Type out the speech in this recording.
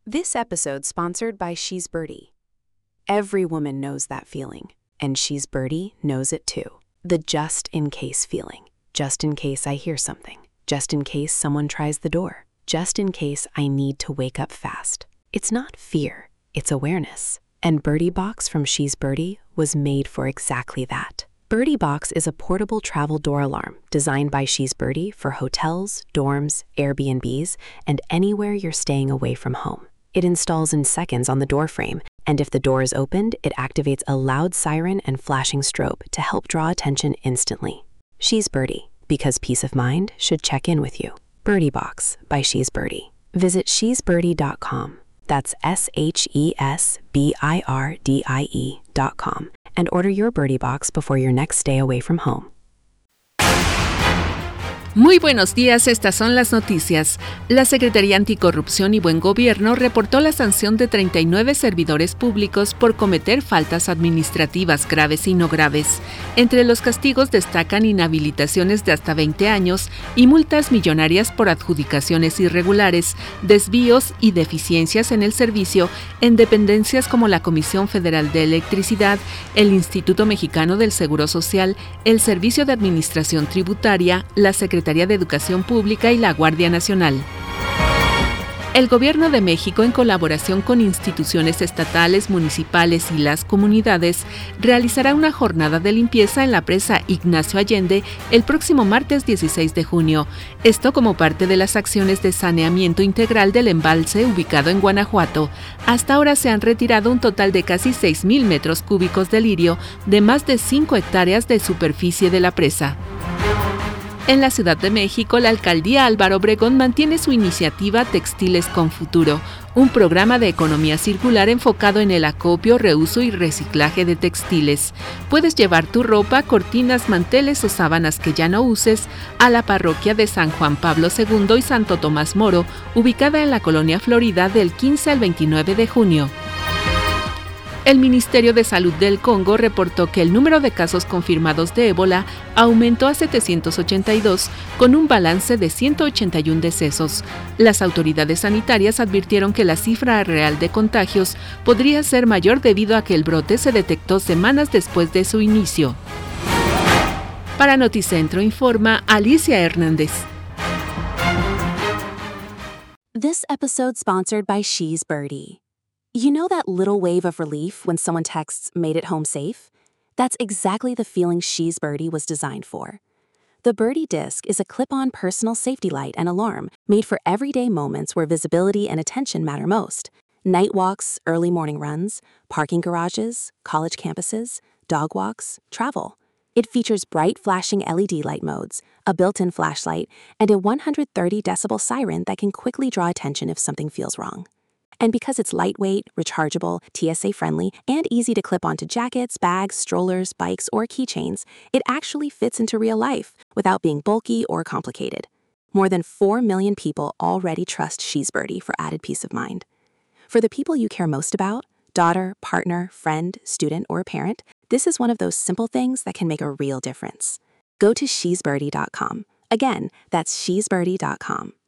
This episode sponsored by She's Birdie. Every woman knows that feeling, and She's Birdie knows it too. The just-in-case feeling. Just in case I hear something. Just in case someone tries the door. Just in case I need to wake up fast. It's not fear, it's awareness. And Birdie Box from She's Birdie was made for exactly that. Birdie Box is a portable travel door alarm designed by She's Birdie for hotels, dorms, Airbnbs, and anywhere you're staying away from home. It installs in seconds on the door frame, and if the door is opened, it activates a loud siren and flashing strobe to help draw attention instantly. She's Birdie, because peace of mind should check in with you. Birdie Box by She's Birdie. Visit shesbirdie.com. That's SHESBIRDIE.com. And order your Birdie Box before your next stay away from home. Muy buenos días, estas son las noticias. La Secretaría Anticorrupción y Buen Gobierno reportó la sanción de 39 servidores públicos por cometer faltas administrativas graves y no graves. Entre los castigos destacan inhabilitaciones de hasta 20 años y multas millonarias por adjudicaciones irregulares, desvíos y deficiencias en el servicio en dependencias como la Comisión Federal de Electricidad, el Instituto Mexicano del Seguro Social, el Servicio de Administración Tributaria, la Secretaría de Educación Pública y la Guardia Nacional. El Gobierno de México, en colaboración con instituciones estatales, municipales y las comunidades, realizará una jornada de limpieza en la presa Ignacio Allende el próximo martes 16 de junio. Esto como parte de las acciones de saneamiento integral del embalse ubicado en Guanajuato. Hasta ahora se han retirado un total de casi 6,000 metros cúbicos de lirio de más de 5 hectáreas de superficie de la presa. En la Ciudad de México, la alcaldía Álvaro Obregón mantiene su iniciativa Textiles con Futuro, un programa de economía circular enfocado en el acopio, reuso y reciclaje de textiles. Puedes llevar tu ropa, cortinas, manteles o sábanas que ya no uses a la parroquia de San Juan Pablo II y Santo Tomás Moro, ubicada en la Colonia Florida del 15 al 29 de junio. El Ministerio de Salud del Congo reportó que el número de casos confirmados de ébola aumentó a 782, con un balance de 181 decesos. Las autoridades sanitarias advirtieron que la cifra real de contagios podría ser mayor debido a que el brote se detectó semanas después de su inicio. Para Noticentro informa Alicia Hernández. This episode sponsored by She's Birdie. You know that little wave of relief when someone texts, "Made it home safe"? That's exactly the feeling She's Birdie was designed for. The Birdie Disc is a clip-on personal safety light and alarm made for everyday moments where visibility and attention matter most. Night walks, early morning runs, parking garages, college campuses, dog walks, travel. It features bright flashing LED light modes, a built-in flashlight, and a 130 decibel siren that can quickly draw attention if something feels wrong. And because it's lightweight, rechargeable, TSA-friendly, and easy to clip onto jackets, bags, strollers, bikes, or keychains, it actually fits into real life without being bulky or complicated. More than 4 million people already trust She's Birdie for added peace of mind. For the people you care most about, daughter, partner, friend, student, or parent, this is one of those simple things that can make a real difference. Go to shesbirdie.com. Again, that's shesbirdie.com.